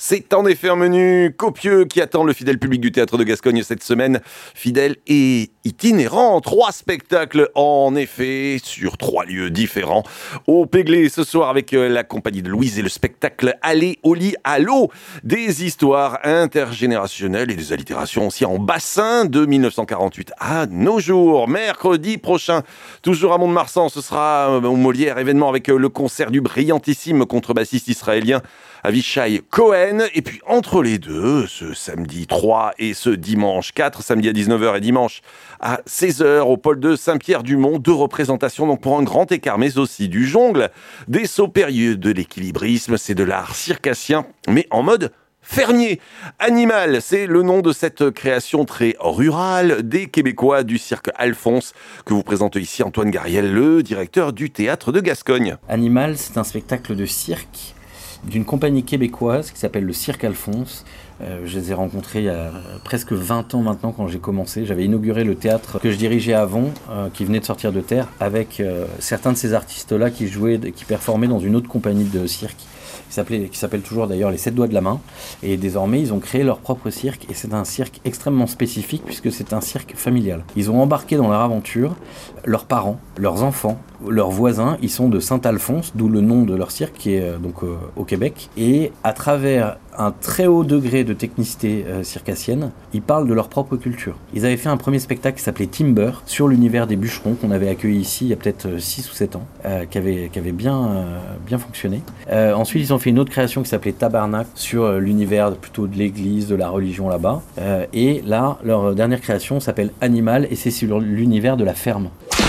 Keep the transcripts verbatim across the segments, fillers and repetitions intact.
C'est en effet un menu copieux qui attend le fidèle public du Théâtre de Gascogne cette semaine. Fidèle et itinérant, trois spectacles en effet sur trois lieux différents. Au Péglé ce soir avec la compagnie de Louise et le spectacle Aller au lit à l'eau. Des histoires intergénérationnelles et des allitérations aussi en bassin de mille neuf cent quarante-huit à nos jours. Mercredi prochain, toujours à Mont-de-Marsan, ce sera au Molière, événement avec le concert du brillantissime contrebassiste israélien Avishai Cohen. Et puis entre les deux, ce samedi trois et ce dimanche quatre, samedi à dix-neuf heures et dimanche à seize heures au pôle de Saint-Pierre-du-Mont, deux représentations donc pour un grand écart, mais aussi du jongle, des sauts périlleux, de l'équilibrisme, c'est de l'art circassien, mais en mode fermier. Animal, c'est le nom de cette création très rurale des Québécois du cirque Alphonse, que vous présente ici Antoine Gariel, le directeur du Théâtre de Gascogne. Animal, c'est un spectacle de cirque d'une compagnie québécoise qui s'appelle le Cirque Alphonse. Euh, je les ai rencontrés il y a presque vingt ans maintenant quand j'ai commencé. J'avais inauguré le théâtre que je dirigeais avant, euh, qui venait de sortir de terre, avec euh, certains de ces artistes-là qui jouaient, qui performaient dans une autre compagnie de cirque, qui s'appelait, qui s'appelle toujours d'ailleurs les Sept Doigts de la Main. Et désormais, ils ont créé leur propre cirque. Et c'est un cirque extrêmement spécifique puisque c'est un cirque familial. Ils ont embarqué dans leur aventure leurs parents, leurs enfants, leurs voisins. Ils sont de Saint-Alphonse, d'où le nom de leur cirque qui est euh, donc euh, au Québec. Et à travers un très haut degré de technicité euh, circassienne, ils parlent de leur propre culture. Ils avaient fait un premier spectacle qui s'appelait Timber, sur l'univers des bûcherons, qu'on avait accueilli ici il y a peut-être six ou sept ans, euh, qui avait, qui avait bien, euh, bien fonctionné. Euh, ensuite, ils ont fait une autre création qui s'appelait Tabarnak, sur euh, l'univers plutôt de l'église, de la religion là-bas. Euh, et là, leur dernière création s'appelle Animal, et c'est sur l'univers de la ferme.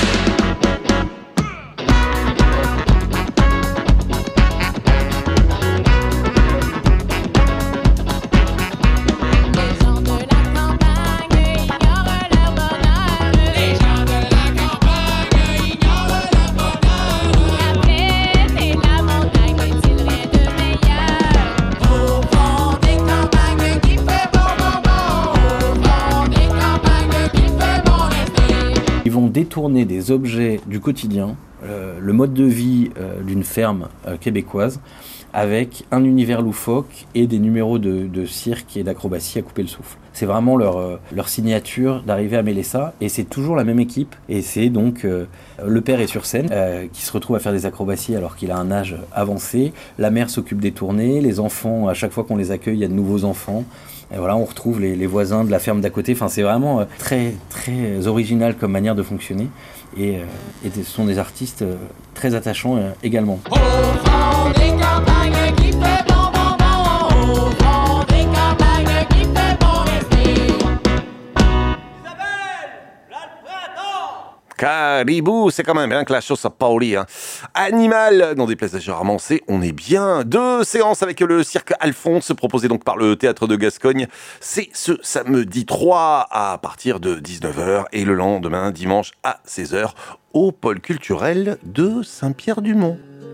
Détourner des objets du quotidien, euh, le mode de vie euh, d'une ferme euh, québécoise, avec un univers loufoque et des numéros de, de cirque et d'acrobatie à couper le souffle. C'est vraiment leur, euh, leur signature d'arriver à mêler ça, et c'est toujours la même équipe, et c'est donc euh, le père est sur scène, euh, qui se retrouve à faire des acrobaties alors qu'il a un âge avancé, la mère s'occupe des tournées, les enfants, à chaque fois qu'on les accueille, il y a de nouveaux enfants. Et voilà, on retrouve les, les voisins de la ferme d'à côté. Enfin, c'est vraiment euh, très, très original comme manière de fonctionner. Et, euh, et ce sont des artistes euh, très attachants euh, également. Au vent des campagnes qui fait bon, bon, bon. Au vent des campagnes qui fait bon esprit. Isabelle, là le printemps. Caribou, c'est quand même bien que la chose à Pauli. Hein. Animal, dans des places romancées, on est bien. Deux séances avec le cirque Alphonse, proposé donc par le Théâtre de Gascogne. C'est ce samedi trois à partir de dix-neuf heures et le lendemain, dimanche à seize heures, au pôle culturel de Saint-Pierre-du-Mont.